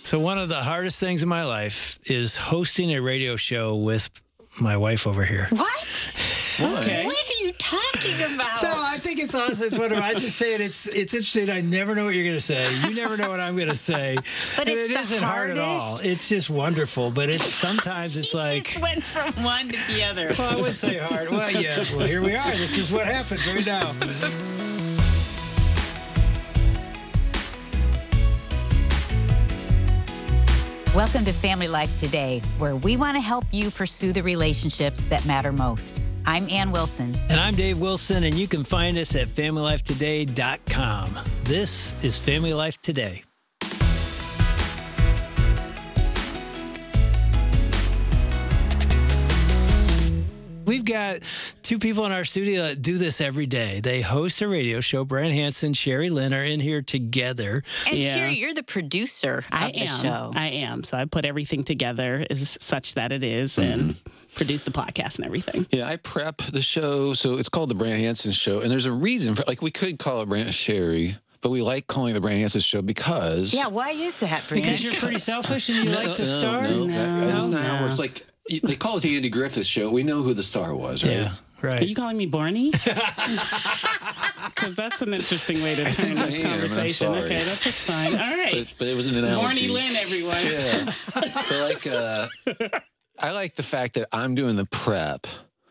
So one of the hardest things in my life is hosting a radio show with my wife over here. What? Okay. What are you talking about? No, I think it's awesome. It's whatever. I just say it. It's interesting. I never know what you're going to say. You never know what I'm going to say. But and it's it the isn't hard at all. hardest. It's just wonderful. But it's sometimes it's You like. just went from one to the other. Well, I would say hard. Well, yeah. Well, here we are. This is what happens right now. Welcome to Family Life Today, where we want to help you pursue the relationships that matter most. I'm Ann Wilson. And I'm Dave Wilson, and you can find us at FamilyLifeToday.com. This is Family Life Today. We've got two people in our studio that do this every day. They host a radio show. Brian Hanson, Sherry Lynn are in here together. And Yeah. Sherry, you're the producer of the show. I am. So I put everything together as such that it is and produce the podcast and everything. Yeah, I prep the show. So it's called The Brian Hanson Show. And there's a reason for, like, we could call it Brian Sherry, but we like calling it The Brian Hanson Show because... Yeah, why is that, Brian? Because you're pretty selfish and you like to star? That's not how it works. Like, they call it the Andy Griffith Show. We know who the star was, right? Yeah, right. Are you calling me Barney? Because that's an interesting way to turn this conversation. I'm sorry. Okay, that's fine. All right. But it was an analogy. Barney Lynn, everyone. Yeah. But I like the fact that I'm doing the prep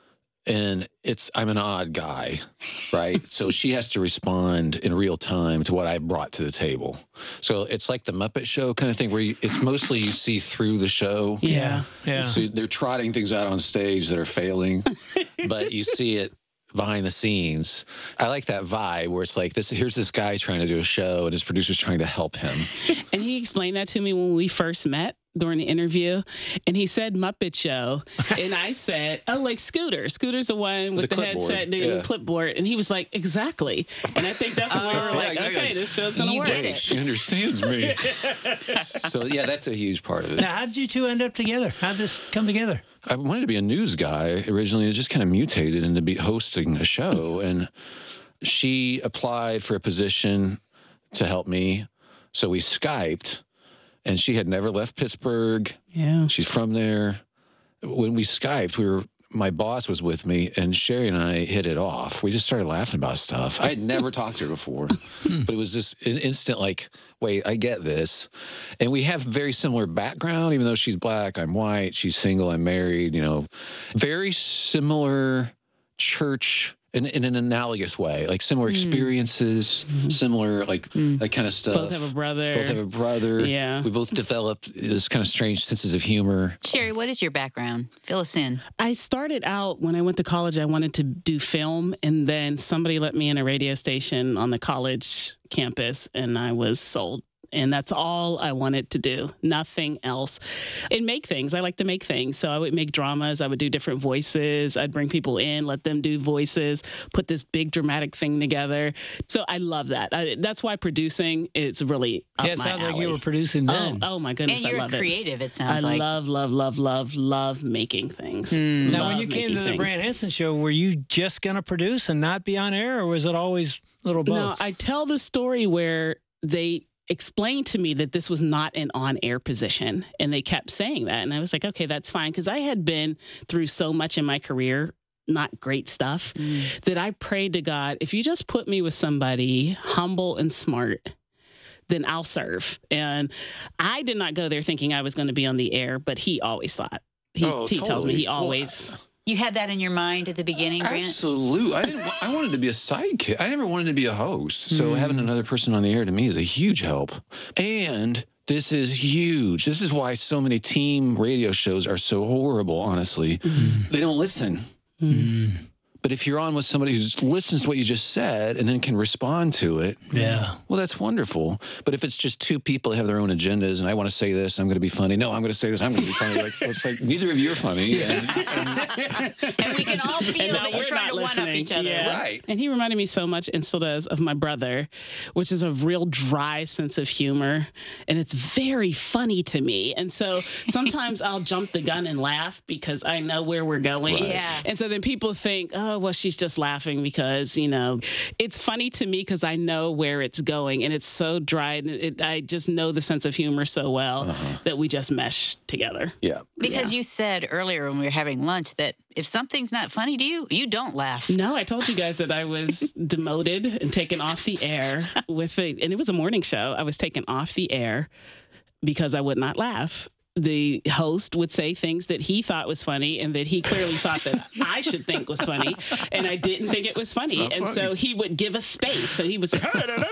and I'm an odd guy, right? So she has to respond in real time to what I brought to the table. So it's like the Muppet Show kind of thing where it's mostly you see through the show. Yeah. Yeah. So they're trotting things out on stage that are failing, but you see it behind the scenes. I like that vibe where it's like here's this guy trying to do a show and his producer's trying to help him. And he explained that to me when we first met during the interview. And he said Muppet Show. And I said, oh, like Scooter. Scooter's the one with the headset and the clipboard. And he was like, exactly. And I think that's when we were like, okay, this show's going to work. She understands me. So, yeah, that's a huge part of it. Now, how did you two end up together? How did this come together? I wanted to be a news guy originally. It just kind of mutated into hosting a show. And she applied for a position to help me. So we Skyped. And she had never left Pittsburgh. Yeah. She's from there. When we Skyped, my boss was with me, and Sherry and I hit it off. We just started laughing about stuff. I had never talked to her before, but it was just an instant like, wait, I get this. And we have very similar background, even though she's black, I'm white, she's single, I'm married, very similar church in an analogous way, like similar experiences, similar that kind of stuff. Both have a brother. Yeah. We both developed this kind of strange senses of humor. Sherry, what is your background? Fill us in. I started out when I went to college, I wanted to do film, and then somebody let me in a radio station on the college campus, and I was sold. And that's all I wanted to do, nothing else. And make things. I like to make things. So I would make dramas. I would do different voices. I'd bring people in, let them do voices, put this big dramatic thing together. So I love that. That's why producing is really up my alley. Yeah, it sounds like you were producing then. Oh my goodness, And you're I love creative, it I sounds like. love making things. Now, when you came to the Brian Hanson Show, were you just going to produce and not be on air, or was it always a little both? No, I tell the story where they explained to me that this was not an on-air position, and they kept saying that, and I was like, okay, that's fine, because I had been through so much in my career, not great stuff, that I prayed to God, if you just put me with somebody humble and smart, then I'll serve. And I did not go there thinking I was going to be on the air, but he always thought. He tells me he always... You had that in your mind at the beginning, Grant? Absolutely. I wanted to be a sidekick. I never wanted to be a host. So having another person on the air to me is a huge help. And this is huge. This is why so many team radio shows are so horrible, honestly. They don't listen. But if you're on with somebody who just listens to what you just said and then can respond to it, well, that's wonderful. But if it's just two people that have their own agendas and I want to say this, I'm going to be funny. No, I'm going to say this, I'm going to be funny. It's like neither of you are funny. And we can all feel that you're trying to one-up each other. Yeah. Right. And he reminded me so much, and still does, of my brother, which is a real dry sense of humor. And it's very funny to me. And so sometimes I'll jump the gun and laugh because I know where we're going. Yeah. And so then people think, oh, oh, well, she's just laughing because, it's funny to me because I know where it's going and it's so dry. And I just know the sense of humor so well that we just mesh together. Yeah. Because you said earlier when we were having lunch that if something's not funny to you, you don't laugh. No, I told you guys that I was demoted and taken off the air and it was a morning show. I was taken off the air because I would not laugh. The host would say things that he thought was funny and that he clearly thought that I should think was funny. And I didn't think it was funny. And so he would give us space. So he would say,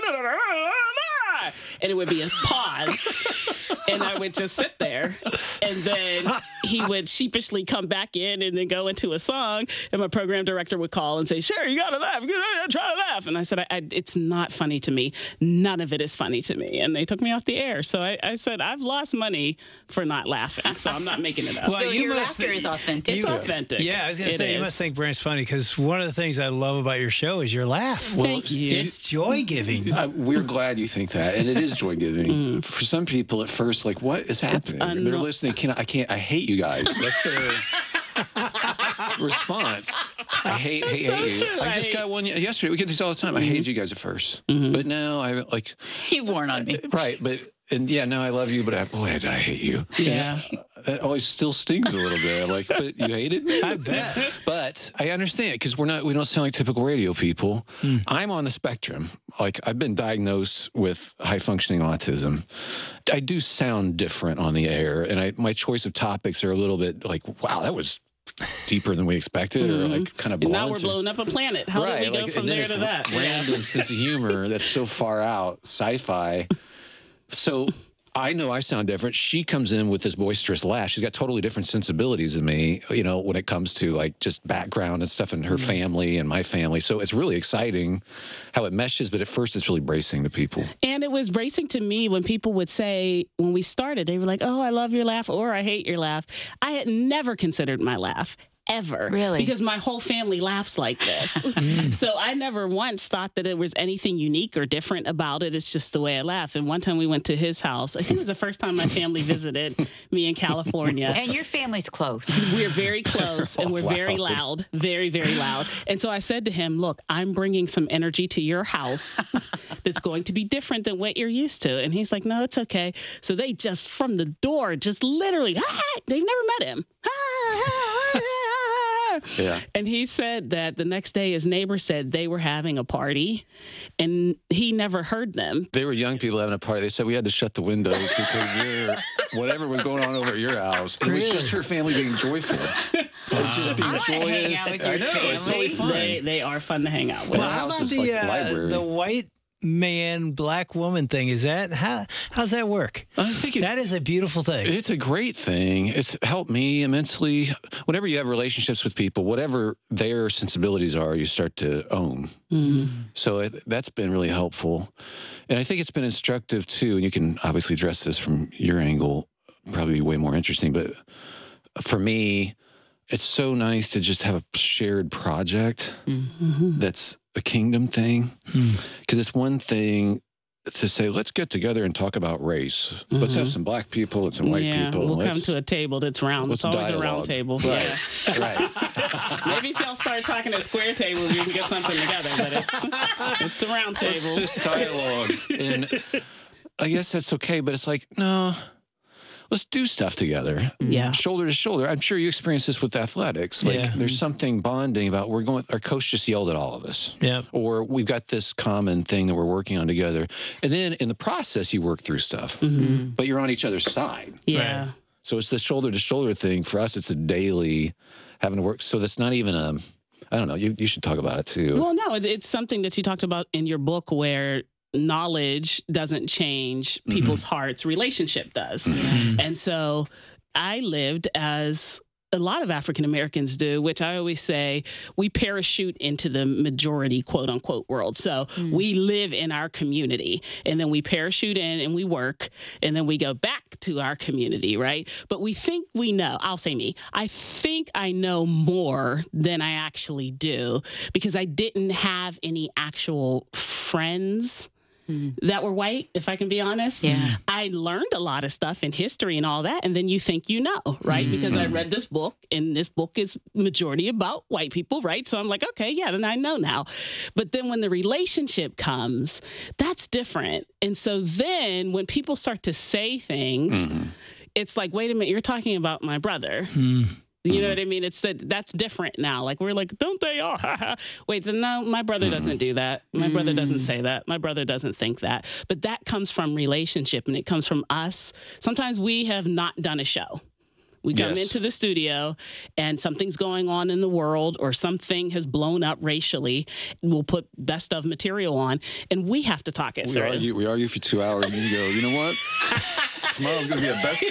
and it would be a pause. And I would just sit there. And then he would sheepishly come back in and then go into a song. And my program director would call and say, Sherry, you got to laugh. Try to laugh. And I said, it's not funny to me. None of it is funny to me. And they took me off the air. So I said, I've lost money for not laughing. So I'm not making it up. Well, so your laughter is authentic. It's authentic. Yeah, I was going to say, you must think Brand's funny because one of the things I love about your show is your laugh. Well, thank you. It's joy-giving. We're glad you think that. And it is joy-giving. For some people at first, like, what is happening? And they're listening, I hate you guys. That's their response. I hate you. True. I just got one yesterday. We get these all the time. I hated you guys at first. But now I like... You've worn on me. Right, now I love you, but boy, I hate you. Yeah. That always still stings a little bit. I'm like, but you hated me? I bet. But I understand because we don't sound like typical radio people. I'm on the spectrum. Like I've been diagnosed with high functioning autism. I do sound different on the air, and my choice of topics are a little bit like, wow, that was deeper than we expected, or like kind of blunt. Now we're blowing up a planet. How do we go from there to that? Random sense of humor that's so far out, sci-fi. So I know I sound different. She comes in with this boisterous laugh. She's got totally different sensibilities than me, when it comes to like just background and stuff in her family and my family. So it's really exciting how it meshes, but at first it's really bracing to people. And it was bracing to me when people would say, when we started, they were like, oh, I love your laugh or I hate your laugh. I had never considered my laugh. Ever. Really? Because my whole family laughs like this. So I never once thought that there was anything unique or different about it. It's just the way I laugh. And one time we went to his house. I think it was the first time my family visited me in California. And your family's close. We're very close and we're very loud, very, very loud. And so I said to him, look, I'm bringing some energy to your house that's going to be different than what you're used to. And he's like, no, it's okay. So they just from the door, just literally, they've never met him. Yeah. And he said that the next day his neighbor said they were having a party and he never heard them. They were young people having a party. They said we had to shut the windows because whatever was going on over at your house. It was just her family being joyful. Just being joyous. Hang out with your family. It's totally fun. They are fun to hang out with. Well, how about the white man, black woman thing? Is that how's that work? I think that is a beautiful thing. It's a great thing. It's helped me immensely. Whenever you have relationships with people, whatever their sensibilities are, you start to own. So that's been really helpful. And I think it's been instructive too. And you can obviously address this from your angle, probably way more interesting. But for me, it's so nice to just have a shared project that's a kingdom thing. Because it's one thing to say, let's get together and talk about race. Let's have some black people and some white people. We'll come to a table that's round. It's always a round table. Right. Yeah. Right. Maybe if y'all start talking at square table, we can get something together. But it's a round table. It's just dialogue. And I guess that's okay, but it's like, no, let's do stuff together. Yeah. Shoulder to shoulder. I'm sure you experience this with athletics. Like there's something bonding about our coach just yelled at all of us. Yeah. Or we've got this common thing that we're working on together. And then in the process, you work through stuff, but you're on each other's side. Yeah. Right? So it's the shoulder to shoulder thing. For us, it's a daily having to work. So that's not even I don't know. You should talk about it too. Well, no, it's something that you talked about in your book where knowledge doesn't change people's hearts, relationship does. And so I lived as a lot of African Americans do, which I always say we parachute into the majority, quote unquote, world. So we live in our community and then we parachute in and we work and then we go back to our community, right? But we think we know, I'll say me, I think I know more than I actually do because I didn't have any actual friends that were white, if I can be honest. Yeah. I learned a lot of stuff in history and all that. And then you think you know, right? Because I read this book, and this book is majority about white people, right? So I'm like, okay, yeah, then I know now. But then when the relationship comes, that's different. And so then when people start to say things, it's like, wait a minute, you're talking about my brother. You know what I mean? It's that's different now. Like, we're like, don't they all? Wait, no, my brother doesn't do that. My brother doesn't say that. My brother doesn't think that. But that comes from relationship, and it comes from us. Sometimes we have not done a show. We come into the studio and something's going on in the world, or something has blown up racially. We'll put best of material on, and we have to talk it through. We argue for 2 hours, and then you go, you know what? Tomorrow's going to be a best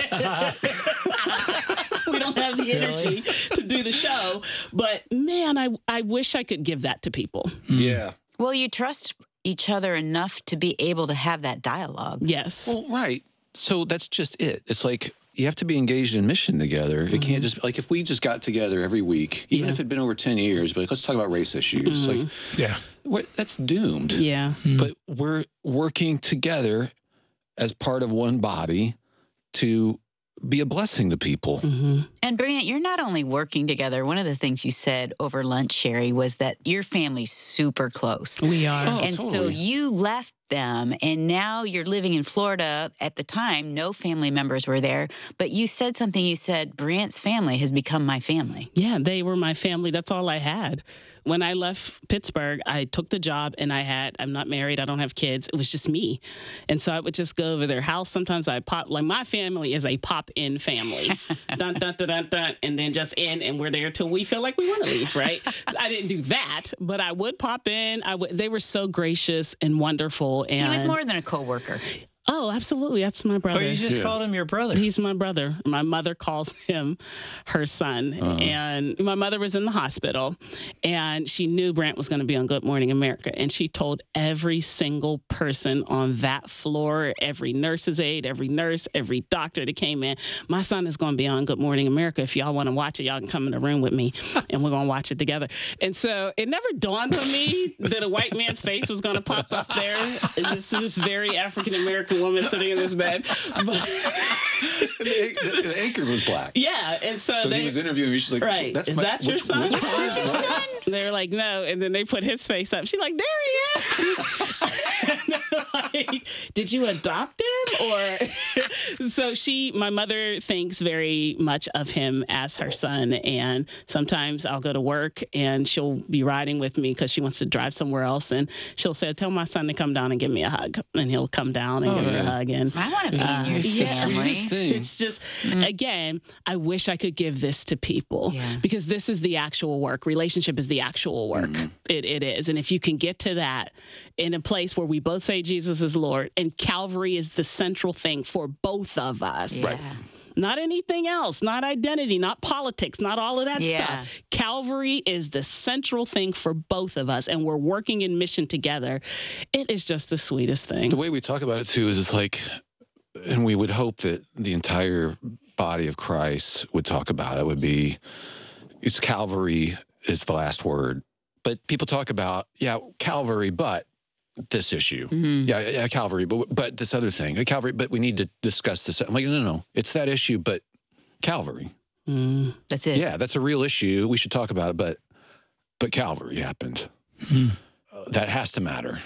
of. We don't have the energy to do the show. But man, I wish I could give that to people. Yeah. Well, you trust each other enough to be able to have that dialogue. Yes. Well, right. So that's just it. It's like, you have to be engaged in mission together. It can't just, like, if we just got together every week, even if it'd been over 10 years, but like, let's talk about race issues. Like, that's doomed. Yeah. But we're working together as part of one body to be a blessing to people. And Brant, you're not only working together. One of the things you said over lunch, Sherry, was that your family's super close. We are. Oh, And so you left them, and now you're living in Florida. At the time, no family members were there, but you said something. You said, Brant's family has become my family. Yeah, they were my family. That's all I had. When I left Pittsburgh, I took the job, and I'm not married. I don't have kids. It was just me. And so I would just go over their house. Sometimes I pop, like, my family is a pop-in family. Dun, dun, dun, dun, dun, and then just in, and we're there till we feel like we want to leave, right? I didn't do that, but I would pop in. They were so gracious and wonderful. And He was more than a coworker. Oh, absolutely. That's my brother. Oh, you just called him your brother. He's my brother. My mother calls him her son. And my mother was in the hospital, and she knew Brant was going to be on Good Morning America. And she told every single person on that floor, every nurse's aide, every nurse, every doctor that came in, my son is going to be on Good Morning America. If y'all want to watch it, y'all can come in the room with me, and we're going to watch it together. And so it never dawned on me that a white man's face was going to pop up there. This is this very African-American woman sitting in this bed. But the anchor was black. yeah, and so he was interviewing me. She's like, right, that's is that your son? Which one is your son? They're like, no, and then they put his face up. She's like, there he is. And they're like, did you adopt him? Or so my mother thinks very much of him as her son, and sometimes I'll go to work and she'll be riding with me because she wants to drive somewhere else, and she'll say, tell my son to come down and give me a hug, and he'll come down and give her a hug. And I want to be in your family. it's just, again, I wish I could give this to people because this is the actual work. Relationship is the actual work. It is. And if you can get to that in a place where we both say Jesus is Lord, and Calvary is the central thing for both of us. Yeah. Not anything else, not identity, not politics, not all of that Yeah. stuff. Calvary is the central thing for both of us, and we're working in mission together. It is just the sweetest thing. The way we talk about it, too, is it's like, and we would hope that the entire body of Christ would talk about it, would be, it's Calvary is the last word. But people talk about, Calvary, but this issue. Yeah, Calvary, but this other thing. Calvary, but we need to discuss this. I'm like, no. It's that issue, but Calvary. That's it. Yeah, that's a real issue. We should talk about it, but Calvary happened. That has to matter.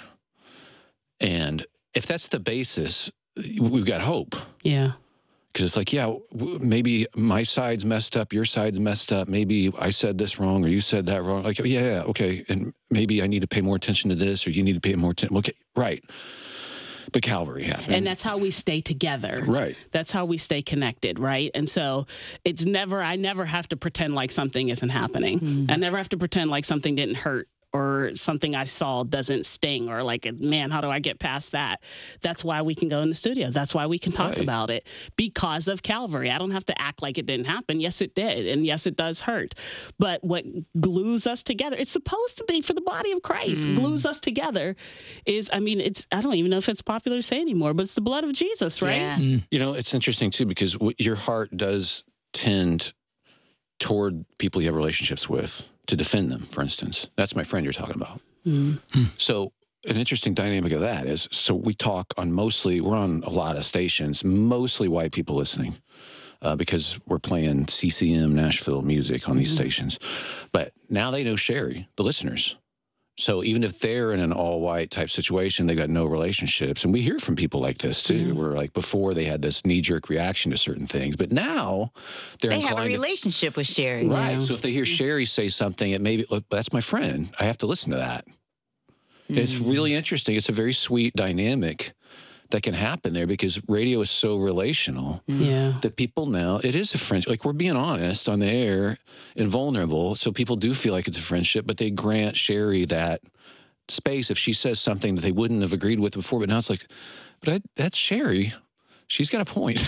And if that's the basis, we've got hope. Yeah. Because it's like, maybe my side's messed up, your side's messed up. Maybe I said this wrong or you said that wrong. Like, okay. And maybe I need to pay more attention to this, or you need to pay more attention. Okay, right. But Calvary happened. And that's how we stay together. Right. That's how we stay connected, right? And so I never have to pretend like something isn't happening. I never have to pretend like something didn't hurt, or something I saw doesn't sting, or like, man, how do I get past that? That's why we can go in the studio. That's why we can talk about it, because of Calvary. I don't have to act like it didn't happen. Yes, it did. And yes, it does hurt. But what glues us together, it's supposed to be for the body of Christ, glues us together is, I don't even know if it's popular to say anymore, but it's the blood of Jesus, right? Yeah. You know, it's interesting, too, because your heart does tend toward people you have relationships with, to defend them, for instance. That's my friend you're talking about. So an interesting dynamic of that is, so we talk on we're on a lot of stations, mostly white people listening. Because we're playing CCM Nashville music on these stations. But now they know Sherry, the listeners. So even if they're in an all-white type situation, they got no relationships. And we hear from people like this, too, where like before they had this knee-jerk reaction to certain things. But now they have a relationship with Sherry. Right. Yeah. So if they hear Sherry say something, it maybe, look, that's my friend. I have to listen to that. It's really interesting. It's a very sweet dynamic that can happen there because radio is so relational that people now, it is a friendship. Like, we're being honest on the air and vulnerable, so people do feel like it's a friendship, but they grant Sherry that space if she says something that they wouldn't have agreed with before. But now it's like, that's Sherry. She's got a point.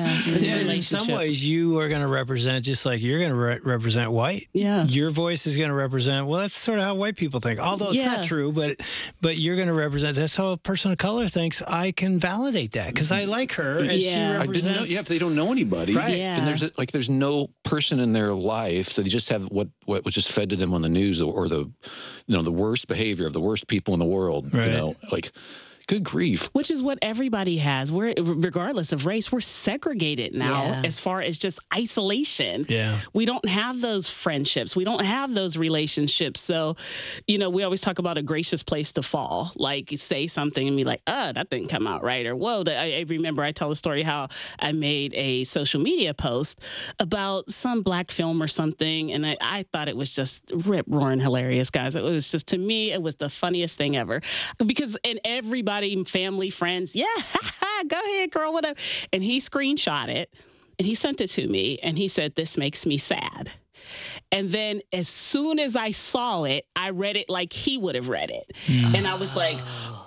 In some ways, you are going to represent, just like you're going to represent white. Yeah. Your voice is going to represent, well, that's sort of how white people think. Although it's not true, but you're going to represent, that's how a person of color thinks. I can validate that because I like her and she represents. I didn't know, if they don't know anybody. Right. Yeah. And there's no person in their life, so they just have what was just fed to them on the news or the worst behavior of the worst people in the world. Right. Good grief. Which is what everybody has. We're, regardless of race, we're segregated now as far as just isolation. Yeah. We don't have those friendships. We don't have those relationships. So, we always talk about a gracious place to fall. Like, say something and be like, that didn't come out right. Or, whoa, I remember I tell a story how I made a social media post about some black film or something. And I thought it was just rip-roaring hilarious, guys. It was just, to me, it was the funniest thing ever. Because everybody, family, friends, go ahead, girl, whatever. And he screenshot it and he sent it to me and he said, "This makes me sad." And then as soon as I saw it, I read it like he would have read it. And I was like,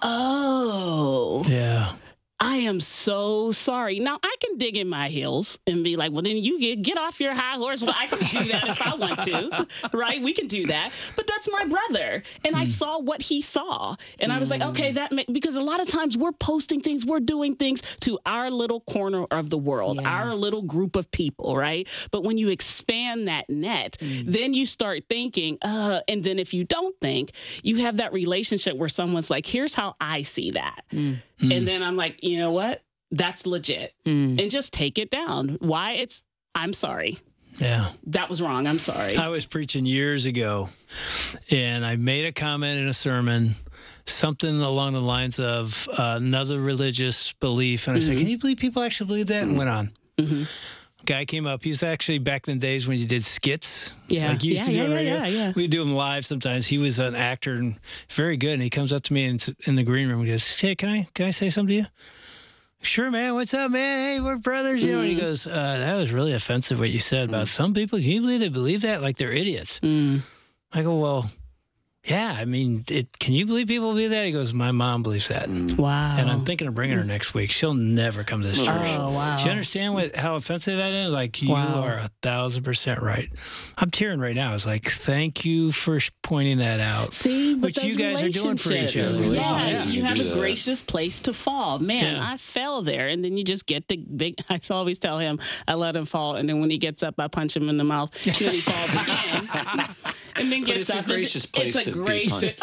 oh. Yeah. I am so sorry. Now, I can dig in my heels and be like, well, then you get off your high horse. Well, I can do that if I want to, right? We can do that. But that's my brother. And I saw what he saw. And I was like, okay, because a lot of times we're posting things, we're doing things to our little corner of the world, our little group of people, right? But when you expand that net, then you start thinking, and then if you don't think, you have that relationship where someone's like, here's how I see that. And then I'm like, you know what? That's legit. And just take it down. I'm sorry. Yeah. That was wrong. I'm sorry. I was preaching years ago, and I made a comment in a sermon, something along the lines of another religious belief. And I said, can you believe people actually believe that? And went on. Guy came up. He's actually back in the days when you did skits. Yeah. Like you used to do on radio. We'd do them live sometimes. He was an actor and very good. And he comes up to me in the green room and goes, "Hey, can I say something to you?" "Sure, man. What's up, man? Hey, we're brothers." And he goes, "That was really offensive what you said about some people. Can you believe they believe that? Like they're idiots." I go, "Well, yeah, I mean, can you believe people believe that?" He goes, "My mom believes that." Wow. And I'm thinking of bringing her next week. She'll never come to this church. Oh, wow. Do you understand how offensive that is? Like, you are 1,000% right. I'm tearing right now. It's like, thank you for pointing that out. See, but which you guys are doing for each other. Yeah, you have a that. gracious place to fall. Man, I fell there. And then you just get the big, I always tell him, I let him fall. And then when he gets up, I punch him in the mouth. Then he falls again. And then gets up. It's a gracious place to be punched.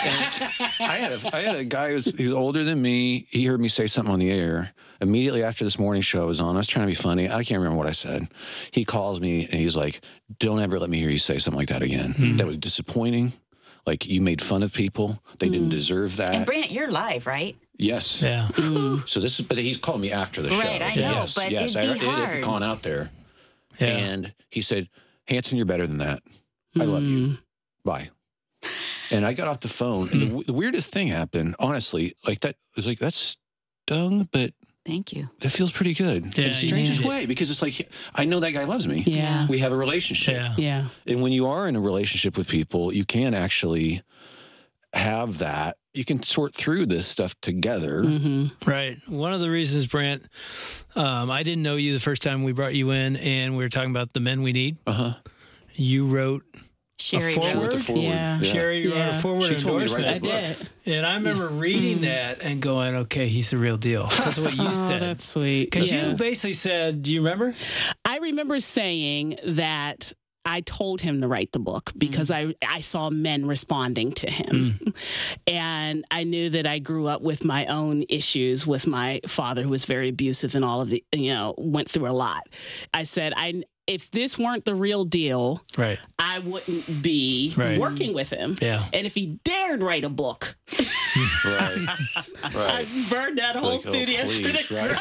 I had a guy who's older than me. He heard me say something on the air. Immediately after this morning show was on, I was trying to be funny. I can't remember what I said. He calls me and he's like, "Don't ever let me hear you say something like that again. That was disappointing. Like, you made fun of people. They didn't deserve that." And Brant, you're live, right? Yes. Yeah. So but he's called me after the show. Right, I know, but it'd be It hard. had gone out there. Yeah. And he said, "Hanson, you're better than that. I love you. Bye." And I got off the phone, and the weirdest thing happened, honestly. Like, that was like, that stung, but Thank you. that feels pretty good. Yeah, in the strangest way, because it's like, I know that guy loves me. Yeah. We have a relationship. Yeah. Yeah. And when you are in a relationship with people, you can actually have that. You can sort through this stuff together. Right. One of the reasons, Brant, I didn't know you the first time we brought you in, and we were talking about the men we need. You wrote Sherry a forward. wrote. Yeah. Sherry wrote a forward She told me to endorsement. write I the book. did. And I remember reading that and going, okay, he's the real deal. Because of what you Oh, said. that's sweet. Because Yeah. you basically said, do you remember? I remember saying that I told him to write the book because I saw men responding to him. And I knew that I grew up with my own issues with my father, who was very abusive and all of the, went through a lot. I said, if this weren't the real deal, right, I wouldn't be working with him. Yeah. And if he dared write a book, right. I burned that whole studio to the ground.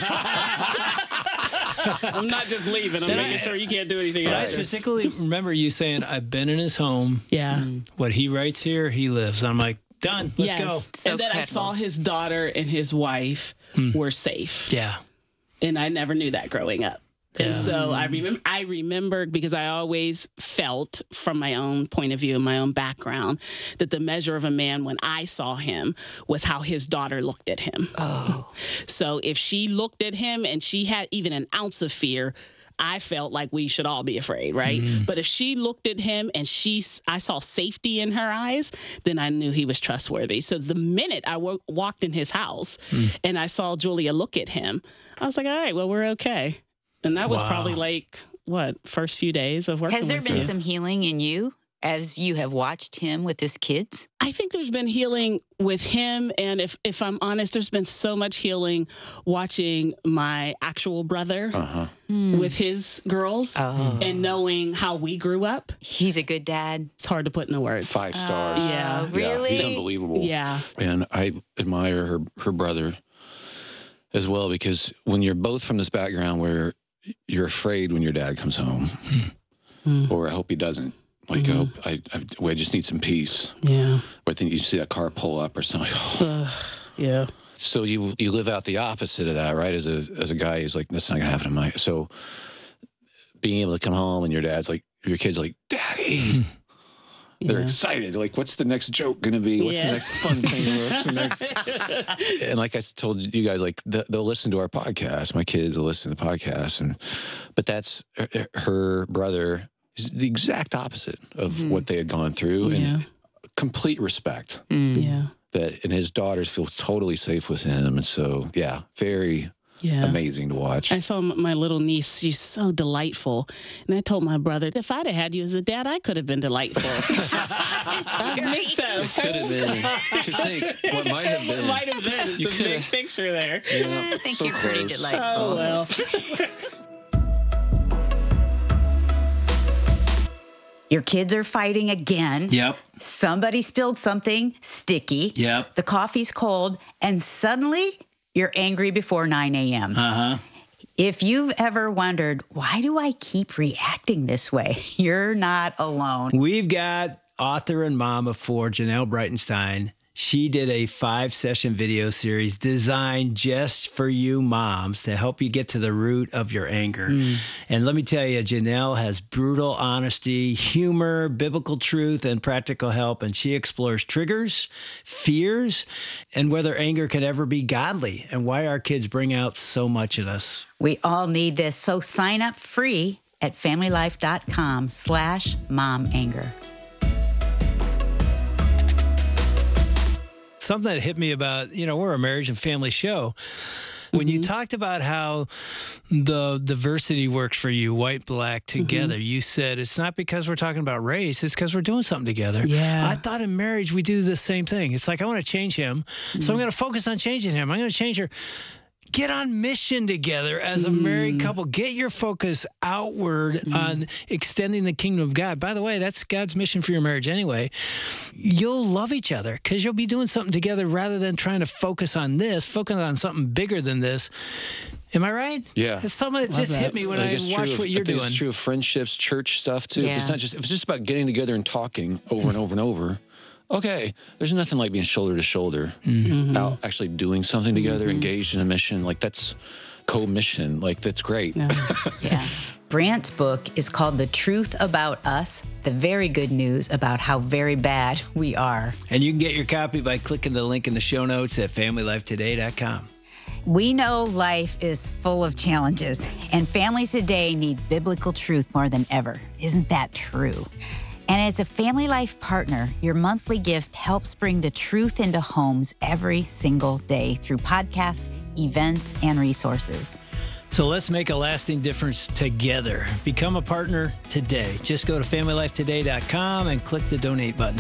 I'm not just leaving. I'm making sure you can't do anything else. I specifically remember you saying, I've been in his home. Yeah. What he writes here, he lives. I'm like, done. Let's go. So and then I saw his daughter and his wife were safe. Yeah. And I never knew that growing up. Yeah. And so I remember because I always felt from my own point of view and my own background that the measure of a man when I saw him was how his daughter looked at him. Oh. So if she looked at him and she had even an ounce of fear, I felt like we should all be afraid, right? But if she looked at him and I saw safety in her eyes, then I knew he was trustworthy. So the minute I walked in his house and I saw Julia look at him, I was like, all right, well, we're okay. And that was probably like, first few days of working with Has there been some healing in you as you have watched him with his kids? I think there's been healing with him. And if I'm honest, there's been so much healing watching my actual brother with his girls and knowing how we grew up. He's a good dad. It's hard to put into words. 5 stars. Yeah. Really? He's unbelievable. Yeah. And I admire her brother as well, because when you're both from this background where you're afraid when your dad comes home, or I hope he doesn't. Like, I just need some peace. Yeah. But then you see that car pull up or something. Yeah. So you live out the opposite of that, right? As a guy who's like, that's not gonna happen to my. So being able to come home and your kid's like, Daddy. They're excited. Like, what's the next joke going to be? What's the next fun thing? What's the next? And like I told you guys, like they'll listen to our podcast. My kids will listen to the podcast, but that's her brother is the exact opposite of what they had gone through, and complete respect. Yeah. And his daughters feel totally safe with him, and so very. Yeah. Amazing to watch. I saw my little niece. She's so delightful. And I told my brother, if I'd have had you as a dad, I could have been delightful. I missed that. Could have been. You should think what might have been. Might have been. It's a big picture there. Yeah, I think so you're pretty close. delightful. Oh, well. Your kids are fighting again. Yep. Somebody spilled something sticky. Yep. The coffee's cold. And suddenly you're angry before 9 a.m. If you've ever wondered, why do I keep reacting this way? You're not alone. We've got author and mom of 4, Janelle Breitenstein. She did a 5-session video series designed just for you moms to help you get to the root of your anger. And let me tell you, Janelle has brutal honesty, humor, biblical truth, and practical help. And she explores triggers, fears, and whether anger can ever be godly and why our kids bring out so much in us. We all need this. So sign up free at familylife.com/momanger. Something that hit me about, we're a marriage and family show. When you talked about how the diversity works for you, white, black, together, you said it's not because we're talking about race, it's because we're doing something together. Yeah. I thought in marriage we do the same thing. It's like, I want to change him, so I'm going to focus on changing him. I'm going to change her. Get on mission together as a married couple. Get your focus outward on extending the kingdom of God. By the way, that's God's mission for your marriage anyway. You'll love each other because you'll be doing something together rather than trying to focus on something bigger than this. Am I right? Yeah. It's something that just hit me when I watched what you're doing. It's true of friendships, church stuff too. Yeah. If it's just about getting together and talking over and over and over. Okay, there's nothing like being shoulder to shoulder, out actually doing something together, engaged in a mission. Like, that's co-mission. Like, that's great. Yeah. Brant's book is called The Truth About Us, the very good news about how very bad we are. And you can get your copy by clicking the link in the show notes at familylifetoday.com. We know life is full of challenges, and families today need biblical truth more than ever. Isn't that true? And as a Family Life partner, your monthly gift helps bring the truth into homes every single day through podcasts, events, and resources. So let's make a lasting difference together. Become a partner today. Just go to FamilyLifeToday.com and click the donate button.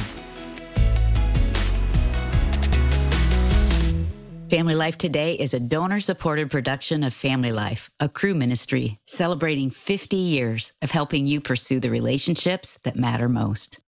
Family Life Today is a donor-supported production of Family Life, a Cru ministry celebrating 50 years of helping you pursue the relationships that matter most.